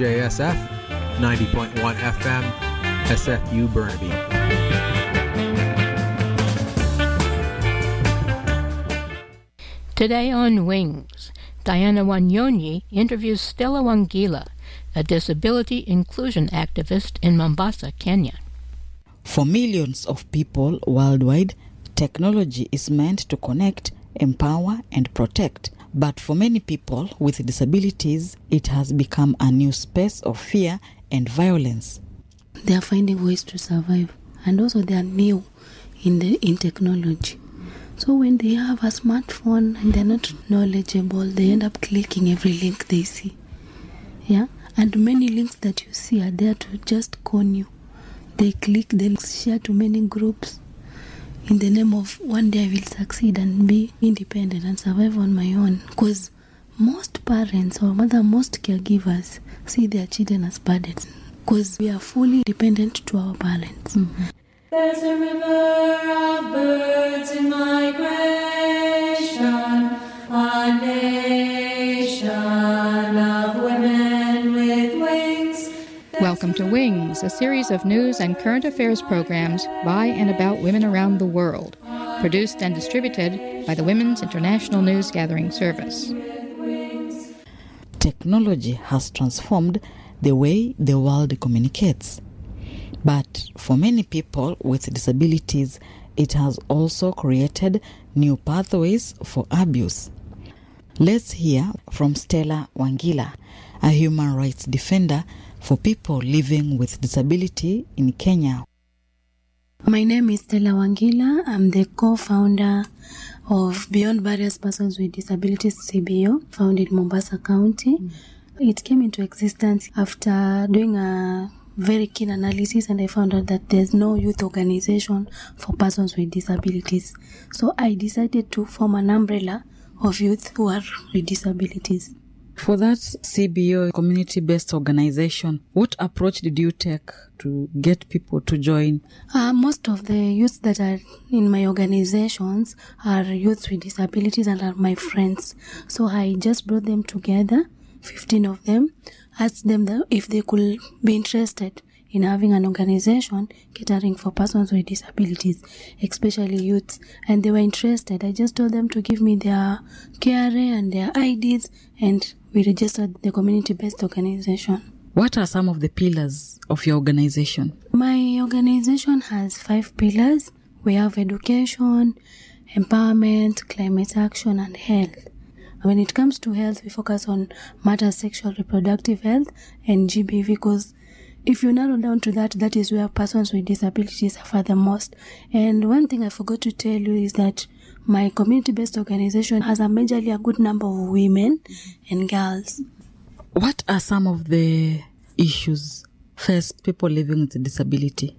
CJSF 90.1 FM, SFU Burnaby. Today on Wings, Diana Wanyonyi interviews Stella Wangila, a disability inclusion activist in Mombasa, Kenya. For millions of people worldwide, technology is meant to connect, empower, and protect. But for many people with disabilities, it has become a new space of fear and violence. They are finding ways to survive, and also they are new in technology. So when they have a smartphone and they're not knowledgeable, they end up clicking every link they see. Yeah, and many links that you see are there to just con you. They click, they share to many groups in the name of one day I will succeed and be independent and survive on my own. Because most parents or rather most caregivers see their children as burdens because we are fully dependent to our parents. Mm-hmm. There's a river of birds in migration, a nation of women with wings. Welcome to Wings, a series of news and current affairs programs by and about women around the world, produced and distributed by the Women's International News Gathering Service. Technology has transformed the way the world communicates. But for many people with disabilities, it has also created new pathways for abuse. Let's hear from Stella Wangila, a human rights defender for people living with disability in Kenya. My name is Stella Wangila. I'm the co-founder of Beyond Barriers Persons with Disabilities CBO, founded in Mombasa County. It came into existence after doing a very keen analysis, and I found out that there's no youth organization for persons with disabilities. So I decided to form an umbrella of youth who are with disabilities. For that CBO, community-based organization, what approach did you take to get people to join? Most of the youths that are in my organizations are youths with disabilities and are my friends. So I just brought them together, 15 of them, asked them if they could be interested in having an organization catering for persons with disabilities, especially youths, and they were interested. I just told them to give me their KRA and their IDs, and we registered the community-based organization. What are some of the pillars of your organization? My organization has 5 pillars. We have education, empowerment, climate action, and health. When it comes to health, we focus on matters sexual reproductive health and GBV, because if you narrow down to that, that is where persons with disabilities suffer the most. And one thing I forgot to tell you is that my community-based organization has a good number of women and girls. What are some of the issues faced people living with disability?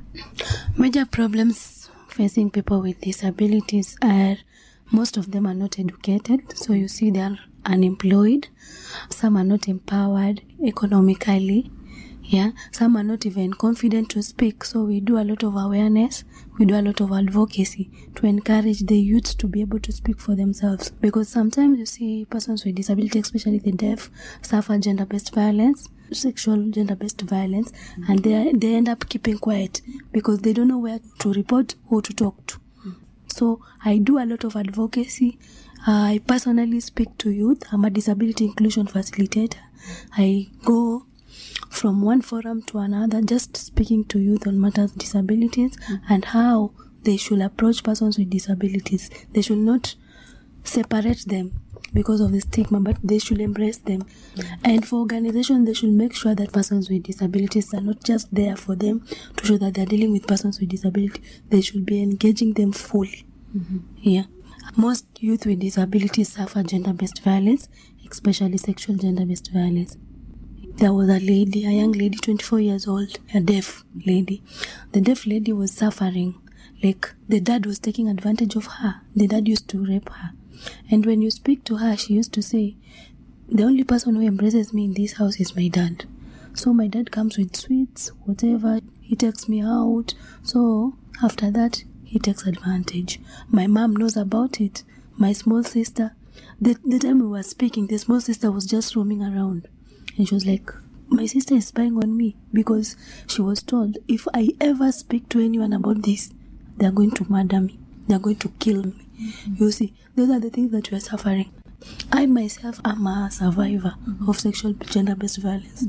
Major problems facing people with disabilities are most of them are not educated. So you see they are unemployed. Some are not empowered economically. Yeah, some are not even confident to speak. So we do a lot of awareness, we do a lot of advocacy to encourage the youth to be able to speak for themselves. Because sometimes you see persons with disability, especially the deaf, suffer gender-based violence, sexual gender-based violence, and they end up keeping quiet because they don't know where to report, who to talk to. So I do a lot of advocacy. I personally speak to youth. I'm a disability inclusion facilitator. I go from one forum to another, just speaking to youth on matters of disabilities and how they should approach persons with disabilities. They should not separate them because of the stigma, but they should embrace them. And for organizations, they should make sure that persons with disabilities are not just there for them to show that they're dealing with persons with disability. They should be engaging them fully. Yeah. Most youth with disabilities suffer gender-based violence, especially sexual gender-based violence. There was a young lady, 24 years old, a deaf lady. The deaf lady was suffering. Like, the dad was taking advantage of her. The dad used to rape her. And when you speak to her, she used to say, the only person who embraces me in this house is my dad. So my dad comes with sweets, whatever. He takes me out. So after that, he takes advantage. My mom knows about it. My small sister, the time we were speaking, the small sister was just roaming around. And she was like, my sister is spying on me, because she was told if I ever speak to anyone about this, they're going to murder me. They're going to kill me. You see, those are the things that we are suffering. I myself am a survivor of sexual gender-based violence.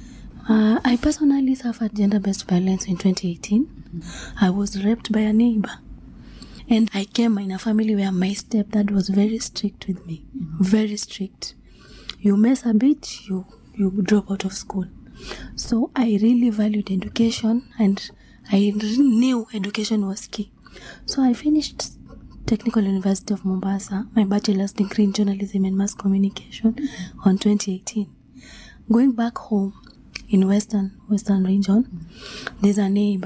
I personally suffered gender-based violence in 2018. I was raped by a neighbor. And I came in a family where my stepdad was very strict with me. Very strict. You mess a bit, you drop out of school. So I really valued education, and I knew education was key. So I finished Technical University of Mombasa, my bachelor's degree in journalism and mass communication on 2018. Going back home in Western region, there's a neighbor,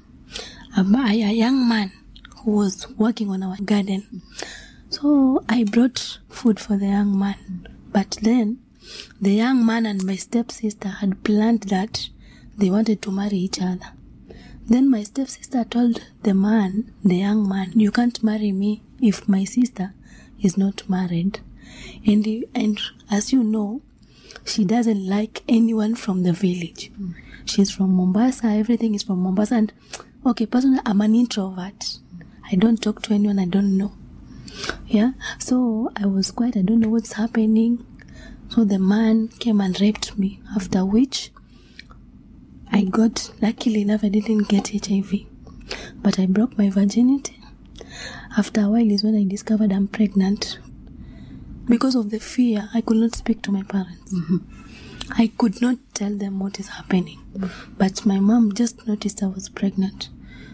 a young man who was working on our garden. So I brought food for the young man. But then the young man and my stepsister had planned that they wanted to marry each other. Then my stepsister told the young man, you can't marry me if my sister is not married. And as you know, she doesn't like anyone from the village. She's from Mombasa, everything is from Mombasa. And okay, personally, I'm an introvert. I don't talk to anyone I don't know. Yeah, so I was quiet, I don't know what's happening. So the man came and raped me, after which I got, luckily enough, I didn't get HIV, but I broke my virginity. After a while is when I discovered I'm pregnant. Because of the fear, I could not speak to my parents. I could not tell them what is happening. But my mom just noticed I was pregnant.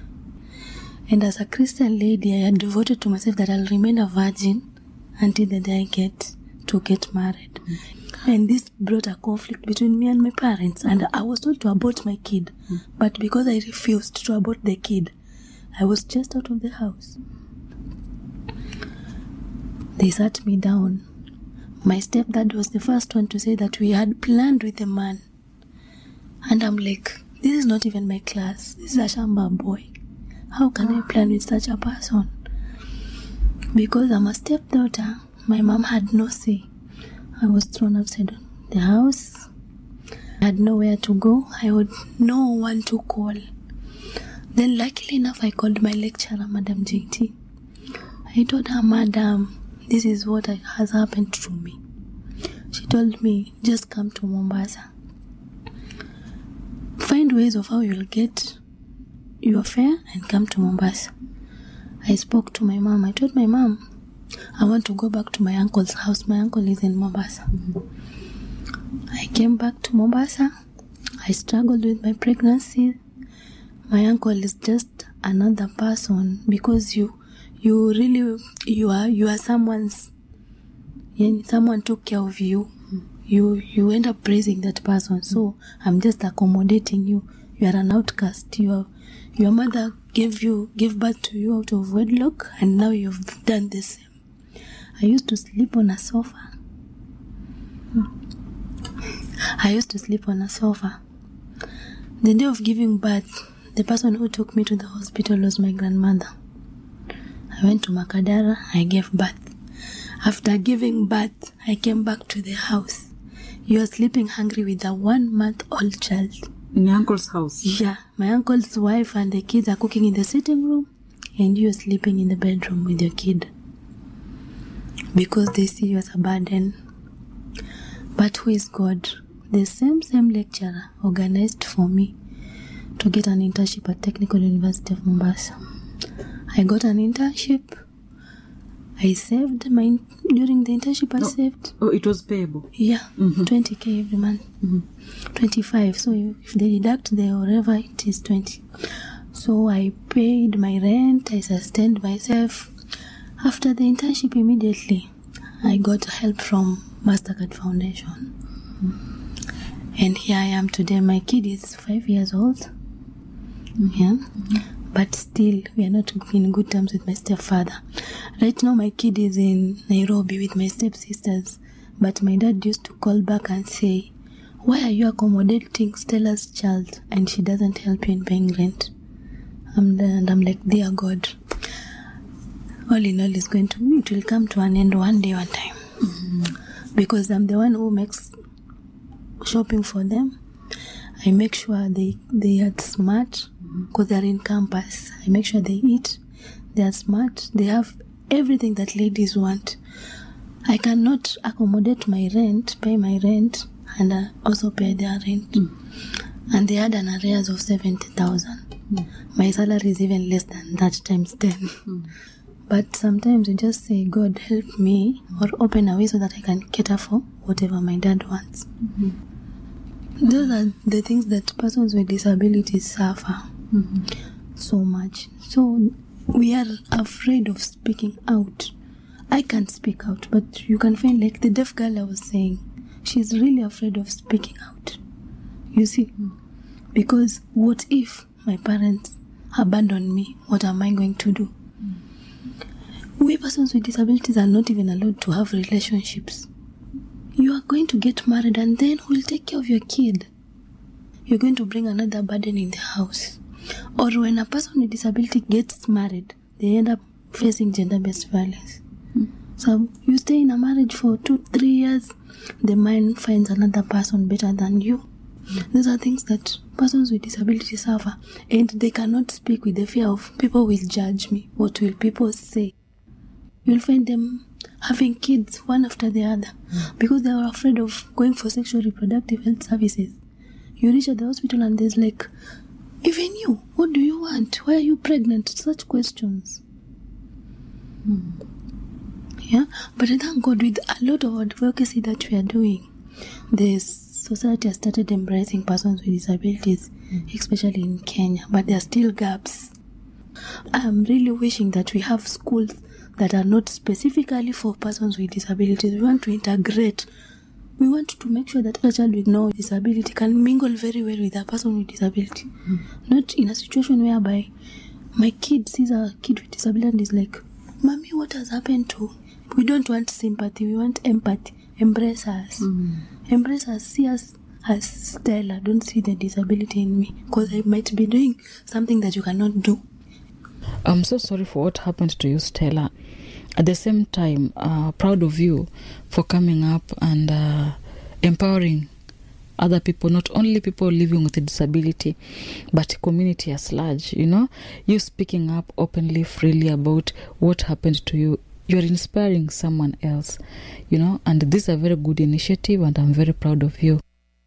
And as a Christian lady, I had devoted to myself that I'll remain a virgin until the day I get married. And this brought a conflict between me and my parents. And I was told to abort my kid. But because I refused to abort the kid, I was just out of the house. They sat me down. My stepdad was the first one to say that we had planned with a man. And I'm like, this is not even my class. This is a Shamba boy. How can I plan with such a person? Because I'm a stepdaughter, my mom had no say. I was thrown outside the house. I had nowhere to go. I had no one to call. Then luckily enough, I called my lecturer, Madam JT. I told her, Madam, this is what has happened to me. She told me, just come to Mombasa. Find ways of how you'll get your fare and come to Mombasa. I spoke to my mom. I told my mom, I want to go back to my uncle's house. My uncle is in Mombasa. I came back to Mombasa. I struggled with my pregnancy. My uncle is just another person, because you are someone's, someone took care of you. You end up praising that person. So I'm just accommodating you. You are an outcast. Your mother gave birth to you out of wedlock, and now you've done the same. I used to sleep on a sofa. The day of giving birth, the person who took me to the hospital was my grandmother. I went to Makadara, I gave birth. After giving birth, I came back to the house. You are sleeping hungry with a 1-month-old child. In your uncle's house? Yeah, my uncle's wife and the kids are cooking in the sitting room, and you are sleeping in the bedroom with your kid. Because they see you as a burden. But who is God? The same lecturer organized for me to get an internship at Technical University of Mombasa. I got an internship. I saved during the internship. I saved. Oh, it was payable? Yeah, 20k every month. 25. So if they deduct whatever it is, 20. So I paid my rent. I sustained myself. After the internship, immediately, I got help from Mastercard Foundation. And here I am today. My kid is 5 years old. Yeah. But still, we are not in good terms with my stepfather. Right now, my kid is in Nairobi with my stepsisters. But my dad used to call back and say, why are you accommodating Stella's child and she doesn't help you in paying rent? And I'm like, dear God, all in all, it will come to an end one day, one time. Because I'm the one who makes shopping for them. I make sure they are smart because they are in campus. I make sure they eat. They are smart. They have everything that ladies want. I cannot accommodate my rent, pay my rent, and also pay their rent. And they had an arrears of 70,000. My salary is even less than that times 10. But sometimes you just say, God help me, or open a way so that I can cater for whatever my dad wants. Those are the things that persons with disabilities suffer so much. So we are afraid of speaking out. I can't speak out, but you can find, like the deaf girl I was saying, she's really afraid of speaking out. You see? Because what if my parents abandon me? What am I going to do? We persons with disabilities are not even allowed to have relationships. You are going to get married, and then who will take care of your kid? You're going to bring another burden in the house. Or when a person with disability gets married, they end up facing gender-based violence. So you stay in a marriage for 2-3 years, the man finds another person better than you. These are things that persons with disabilities suffer, and they cannot speak with the fear of people will judge me. What will people say? You'll find them having kids one after the other because they are afraid of going for sexual reproductive health services. You reach at the hospital and there's like, even you, what do you want? Why are you pregnant? Such questions. Yeah, but I thank God with a lot of advocacy that we are doing, the society has started embracing persons with disabilities, especially in Kenya, but there are still gaps. I'm really wishing that we have schools that are not specifically for persons with disabilities. We want to integrate. We want to make sure that a child with no disability can mingle very well with a person with disability. Not in a situation whereby my kid sees a kid with disability and is like, Mommy, what has happened to? We don't want sympathy, we want empathy. Embrace us. Embrace us. See us as Stella. Don't see the disability in me, because I might be doing something that you cannot do. I'm so sorry for what happened to you, Stella. At the same time, proud of you for coming up and empowering other people, not only people living with a disability, but community as large. You know, you speaking up openly, freely about what happened to you. You're inspiring someone else, you know, and this is a very good initiative, and I'm very proud of you.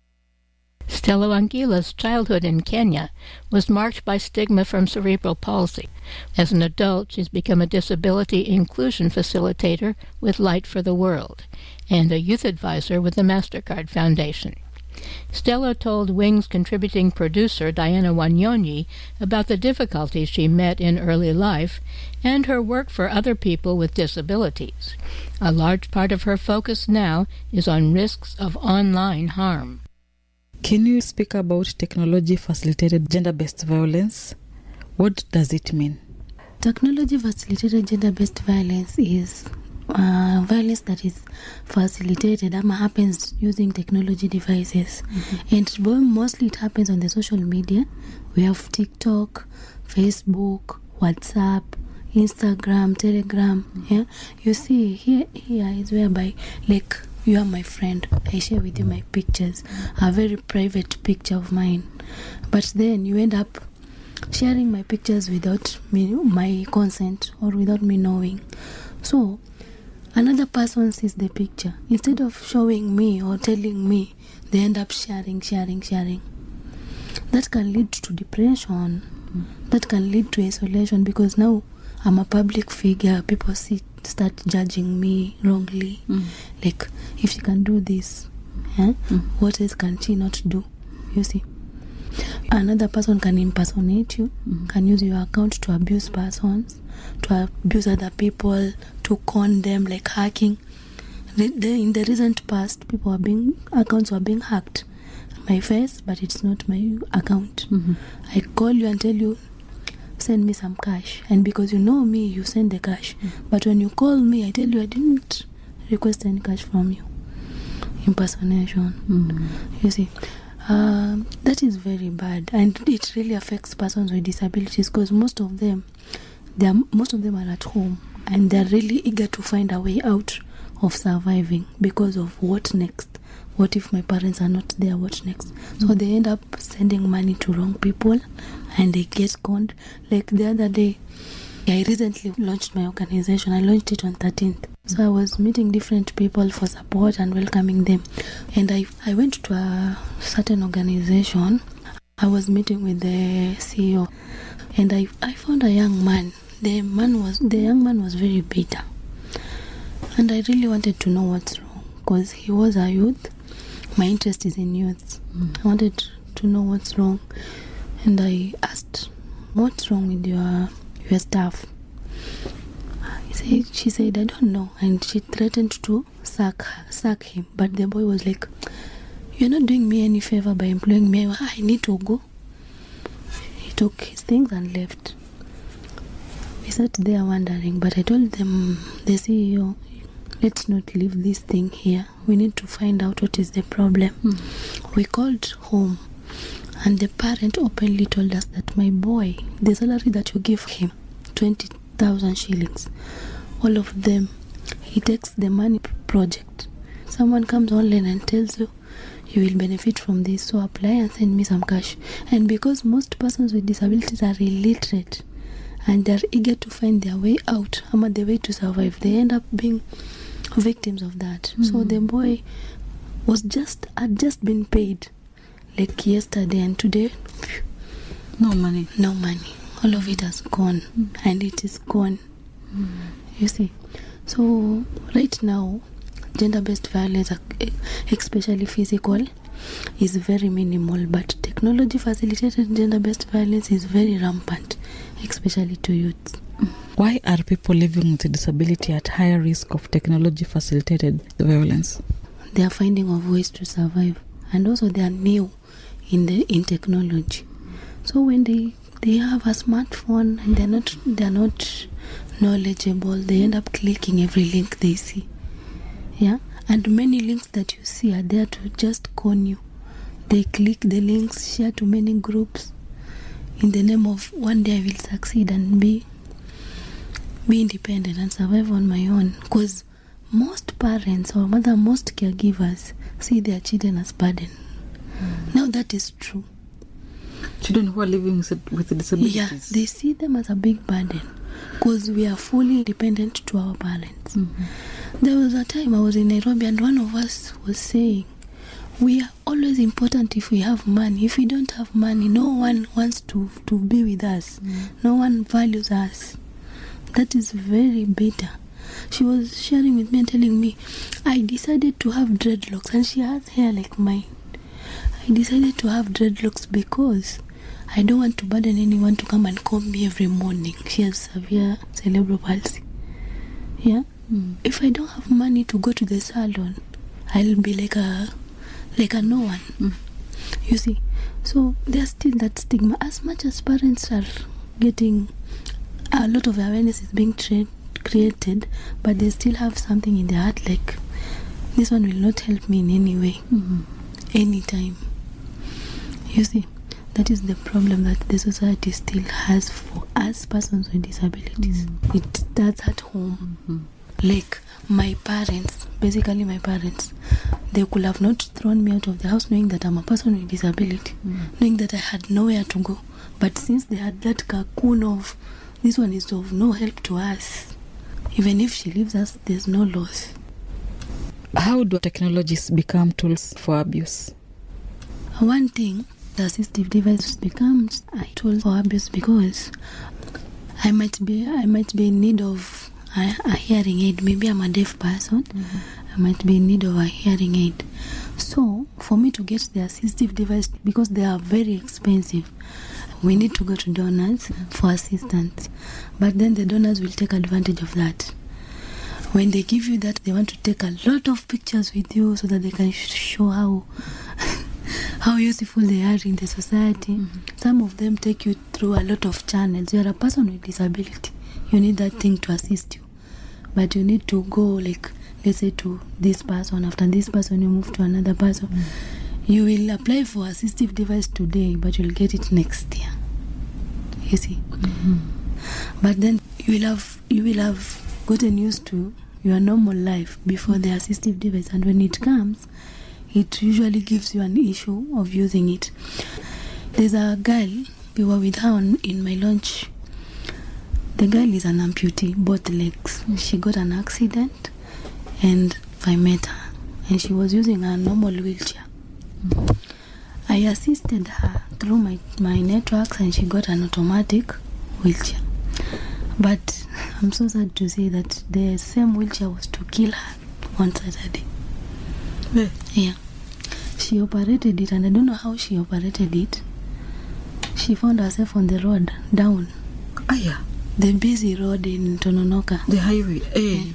Stella Wangila's childhood in Kenya was marked by stigma from cerebral palsy. As an adult, she's become a disability inclusion facilitator with Light for the World and a youth advisor with the MasterCard Foundation. Stella told Wing's contributing producer Diana Wanyonyi about the difficulties she met in early life and her work for other people with disabilities. A large part of her focus now is on risks of online harm. Can you speak about technology-facilitated gender-based violence? What does it mean? Technology-facilitated gender-based violence is violence that is facilitated and happens using technology devices. And mostly it happens on the social media. We have TikTok, Facebook, WhatsApp, Instagram, Telegram. Yeah, you see here is whereby, like, you are my friend, I share with you my pictures, a very private picture of mine, but then you end up sharing my pictures without my consent or without me knowing. So another person sees the picture. Instead of showing me or telling me, they end up sharing. That can lead to depression. That can lead to isolation, because now I'm a public figure. People start judging me wrongly. Like, if she can do this, what else can she not do? You see, another person can impersonate you, can use your account to abuse persons, to abuse other people, to con them, like hacking. In the recent past, accounts were being hacked. My face, but it's not my account. I call you and tell you, send me some cash, and because you know me, you send the cash. But when you call me, I tell you I didn't request any cash from you. Impersonation. You see, that is very bad, and it really affects persons with disabilities, because most of them are at home and they're really eager to find a way out of surviving because of what next. What if my parents are not there? What next? So they end up sending money to wrong people and they get conned. Like the other day, I recently launched my organization. I launched it on 13th. So I was meeting different people for support and welcoming them. And I went to a certain organization. I was meeting with the CEO. And I found a young man. The young man was very bitter. And I really wanted to know what's wrong. Because he was a youth. My interest is in youth. I wanted to know what's wrong. And I asked, what's wrong with your staff? She said, I don't know. And she threatened to sack him. But the boy was like, you're not doing me any favor by employing me. I need to go. He took his things and left. We sat there wondering, but I told them, the CEO, let's not leave this thing here. We need to find out what is the problem. We called home, and the parent openly told us that my boy, the salary that you give him, 20,000 shillings, all of them, he takes the money project. Someone comes online and tells you, you will benefit from this, so apply and send me some cash. And because most persons with disabilities are illiterate and they're eager to find their way out, the way to survive, they end up being victims of that. So the boy had just been paid like yesterday, and today no money. All of it has gone, and it is gone. You see, so right now gender-based violence, especially physical, is very minimal, but technology-facilitated gender-based violence is very rampant, especially to youth. Why are people living with a disability at higher risk of technology-facilitated violence? They are finding of ways to survive, and also they are new in technology. So when they have a smartphone and they're not knowledgeable, they end up clicking every link they see. Yeah, and many links that you see are there to just con you. They click the links, share to many groups, in the name of one day I will succeed and be independent and survive on my own. Because most parents or most caregivers see their children as burden. Now that is true. Children who are living with disabilities. Yeah, they see them as a big burden because we are fully dependent to our parents. There was a time I was in Nairobi and one of us was saying, we are always important if we have money. If we don't have money, no one wants to be with us. No one values us. That is very bitter. She was sharing with me and telling me, I decided to have dreadlocks, and she has hair like mine. I decided to have dreadlocks because I don't want to burden anyone to come and comb me every morning. She has severe cerebral palsy. Yeah? If I don't have money to go to the salon, I'll be like a no one. You see? So there's still that stigma. As much as parents are getting a lot of awareness is being created, but they still have something in their heart like, this one will not help me in any way, anytime. You see, that is the problem that the society still has for us persons with disabilities. It starts at home. Like my parents, they could have not thrown me out of the house knowing that I'm a person with disability, knowing that I had nowhere to go. But since they had that cocoon of, this one is of no help to us, even if she leaves us, there's no loss. How do technologies become tools for abuse? One thing, the assistive device becomes a tool for abuse because I might be in need of a hearing aid. Maybe I'm a deaf person. I might be in need of a hearing aid. So for me to get the assistive device, because they are very expensive, we need to go to donors for assistance. But then the donors will take advantage of that. When they give you that, they want to take a lot of pictures with you so that they can show how useful they are in the society. Some of them take you through a lot of channels. You are a person with disability. You need that thing to assist you. But you need to go, like, let's say to this person. After this person, you move to another person. You will apply for assistive device today, but you'll get it next year. You see? But then you will have gotten used to your normal life before the assistive device. And when it comes, it usually gives you an issue of using it. There's a girl, we were with her in my launch. The girl is an amputee, both legs. She got an accident and I met her, and she was using a normal wheelchair. I assisted her through my networks, and she got an automatic wheelchair. But I'm so sad to say that the same wheelchair was to kill her on Saturday. Yeah. She operated it, and I don't know how she operated it. She found herself on the road, down. Yeah. The busy road in Tononoka. The highway. Yeah.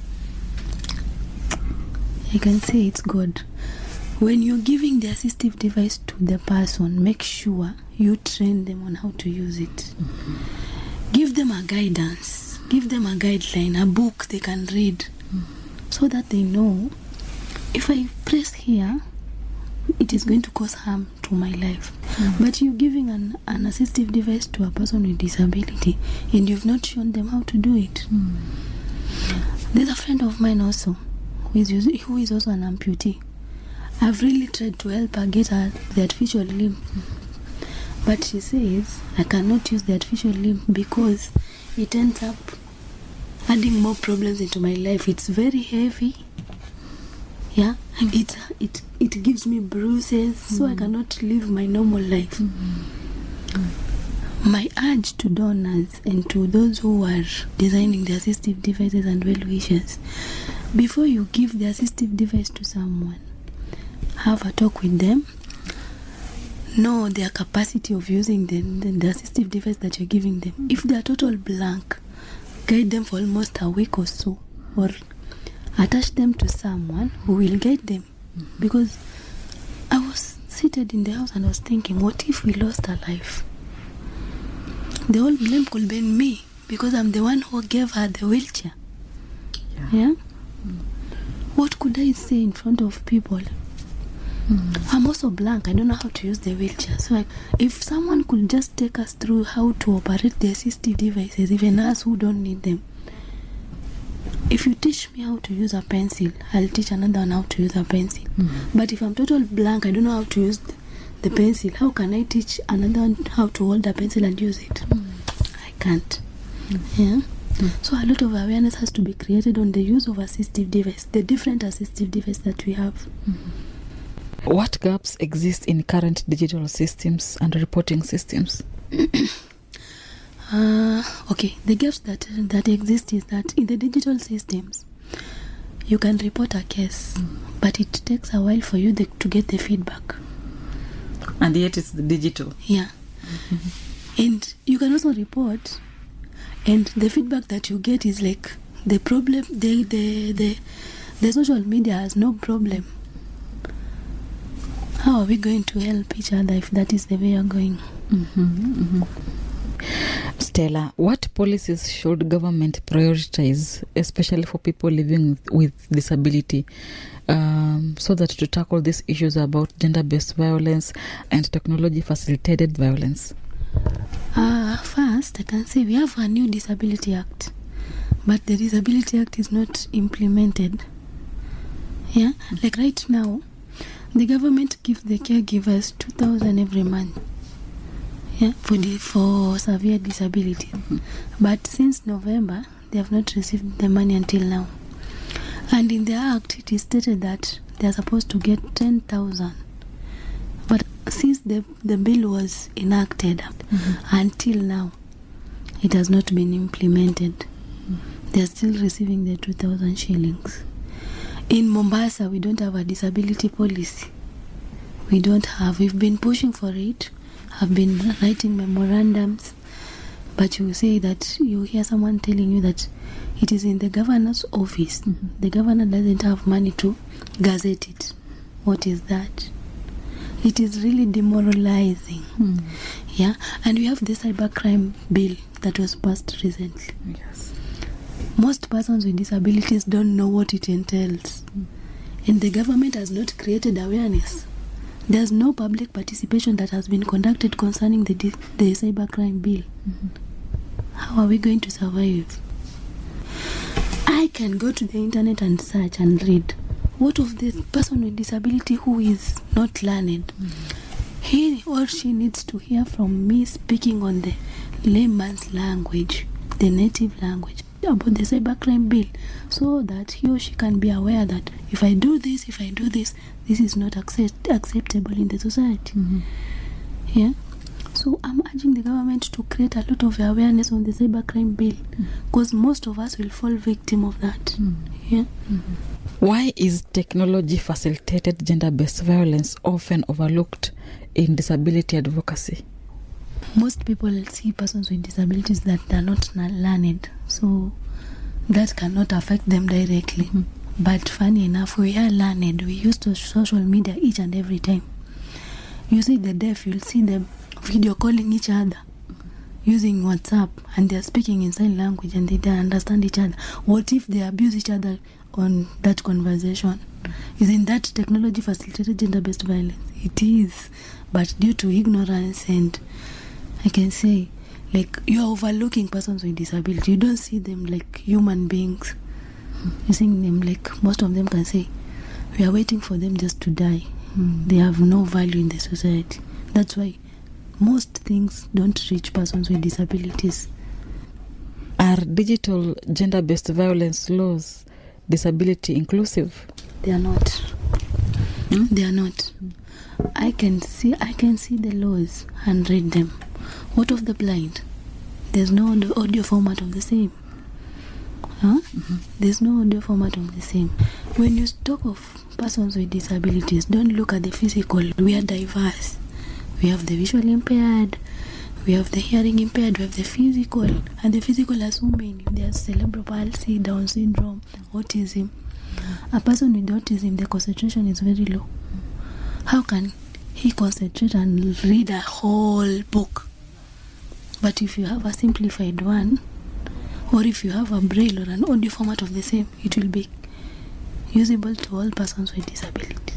I can say it's God. When you're giving the assistive device to the person, make sure you train them on how to use it. Give them a guidance. Give them a guideline, a book they can read, so that they know, if I press here, it is going to cause harm to my life. But you're giving an assistive device to a person with disability, and you've not shown them how to do it. There's a friend of mine also, who is also an amputee. I've really tried to help her get the artificial limb, but she says I cannot use the artificial limb because it ends up adding more problems into my life. It's very heavy. Yeah, it gives me bruises, so I cannot live my normal life. My urge to donors and to those who are designing the assistive devices and well-wishers, before you give the assistive device to someone, have a talk with them, know their capacity of using the assistive device that you're giving them. If they are total blank, guide them for almost a week or so, or attach them to someone who will guide them. Because I was seated in the house and I was thinking, what if we lost our life? The whole blame could be on me, because I'm the one who gave her the wheelchair. Yeah? What could I say in front of people? I'm also blank. I don't know how to use the wheelchair. So if someone could just take us through how to operate the assistive devices, even us who don't need them. If you teach me how to use a pencil, I'll teach another one how to use a pencil. But if I'm total blank, I don't know how to use the pencil, how can I teach another one how to hold a pencil and use it? I can't. Yeah. So a lot of awareness has to be created on the use of assistive device, the different assistive device that we have. What gaps exist in current digital systems and reporting systems? Okay, the gaps that exist is that in the digital systems, you can report a case, but it takes a while for you to get the feedback. And yet it's the digital. Yeah. And you can also report, and the feedback that you get is like the problem, the social media has no problem. How are we going to help each other if that is the way you're going? Stella, what policies should government prioritize, especially for people living with disability, so that to tackle these issues about gender-based violence and technology-facilitated violence? First, I can say we have a new Disability Act, but the Disability Act is not implemented. Yeah, like right now, the government gives the caregivers 2,000 every month. Yeah, for severe disability. But since November, they have not received the money until now. And in the Act, it is stated that they are supposed to get 10,000. But since the bill was enacted, until now, it has not been implemented. They are still receiving the 2,000 shillings. In Mombasa, we don't have a disability policy. We don't have. We've been pushing for it. I've been writing memorandums. But you say that you hear someone telling you that it is in the governor's office. The governor doesn't have money to gazette it. What is that? It is really demoralizing. Yeah, and we have the cybercrime bill that was passed recently. Yes. Most persons with disabilities don't know what it entails. And the government has not created awareness. There's no public participation that has been conducted concerning the cybercrime bill. How are we going to survive? I can go to the internet and search and read what of the person with disability who is not learned? He or she needs to hear from me speaking on the layman's language, the native language, about the cybercrime bill, so that he or she can be aware that if I do this, this is not acceptable in the society. Yeah. So I'm urging the government to create a lot of awareness on the cybercrime bill, because most of us will fall victim of that. Yeah. Why is technology-facilitated gender-based violence often overlooked in disability advocacy? Most people see persons with disabilities that are not learned, so that cannot affect them directly. But funny enough, we are learned. We use social media each and every time. You see the deaf, you'll see them video calling each other using WhatsApp, and they're speaking in sign language and they don't understand each other. What if they abuse each other on that conversation? Isn't that technology facilitated gender-based violence? It is, but due to ignorance, and I can say, like, you're overlooking persons with disability. You don't see them like human beings. You see them like, most of them can say, we are waiting for them just to die. They have no value in the society. That's why most things don't reach persons with disabilities. Are digital gender-based violence laws disability inclusive? They are not. They are not. I can see the laws and read them. What of the blind? There's no audio format of the same. There's no audio format of the same. When you talk of persons with disabilities, don't look at the physical. We are diverse. We have the visually impaired, we have the hearing impaired, we have the physical, and the physical has so many. There's cerebral palsy, Down syndrome, autism. A person with autism, the concentration is very low. How can he concentrate and read a whole book? But if you have a simplified one, or if you have a braille or an audio format of the same, it will be usable to all persons with disabilities.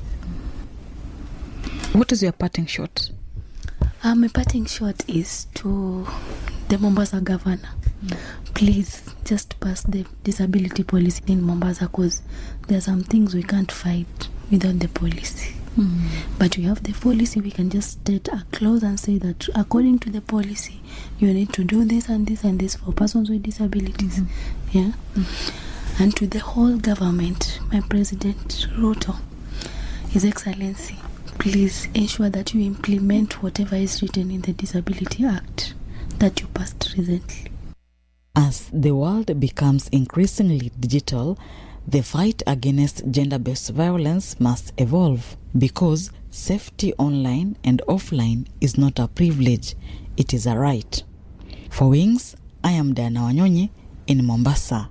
What is your parting shot? My parting shot is to the Mombasa governor. Please just pass the disability policy in Mombasa, because there are some things we can't fight without the policy. But we have the policy, we can just state a clause and say that according to the policy, you need to do this and this and this for persons with disabilities. Yeah. And to the whole government, my President Ruto, His Excellency, please ensure that you implement whatever is written in the Disability Act that you passed recently. As the world becomes increasingly digital, the fight against gender-based violence must evolve, because safety online and offline is not a privilege, it is a right. For Wings, I am Diana Wanyonyi in Mombasa.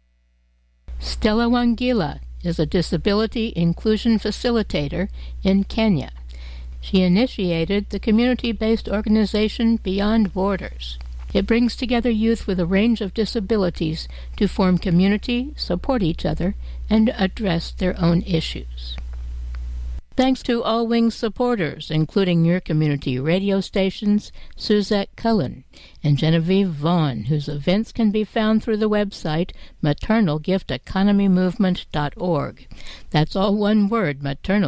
Stella Wangila is a disability inclusion facilitator in Kenya. She initiated the community-based organization Beyond Borders. It brings together youth with a range of disabilities to form community, support each other, and address their own issues. Thanks to All Wings supporters, including your community radio stations, Suzette Cullen and Genevieve Vaughn, whose events can be found through the website maternalgifteconomymovement.org. That's all one word,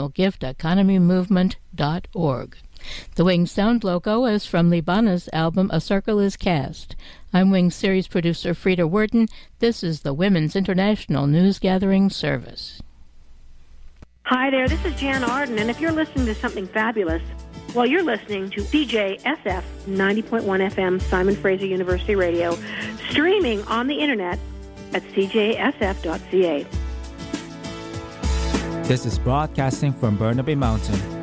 maternalgifteconomymovement.org. The Wings sound logo is from Libana's album A Circle is Cast. I'm Wings series producer Frida Worden. This is the Women's International News Gathering Service. Hi there, this is Jan Arden, and if you're listening to something fabulous, well, you're listening to CJSF 90.1 FM, Simon Fraser University Radio, streaming on the internet at cjsf.ca. This is broadcasting from Burnaby Mountain,